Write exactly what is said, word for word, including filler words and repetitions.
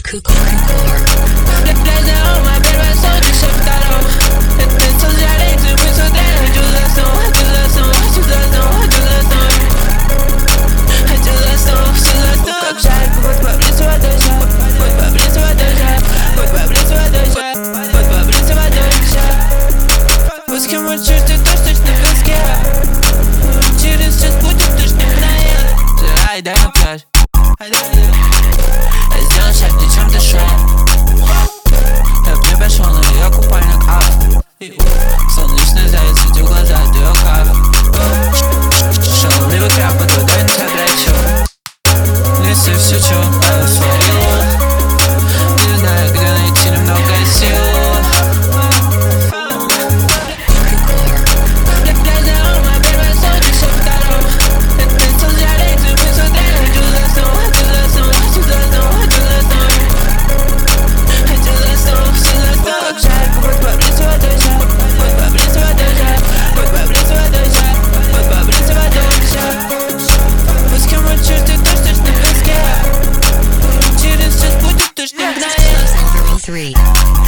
С кем мальчишь, ты точно в песке. Через час будет точно проедет. Ай, дай на пляж. Сделай шаг, ни чем дышать. Я в небе шел, на ее купальник ав. Солнечный заяц, светил глаза, ты ее кавер. Шаловливый краб, под водой на тебя драчу. Лисы все чу, а я сварил. Не знаю, где найти немного сил. Three.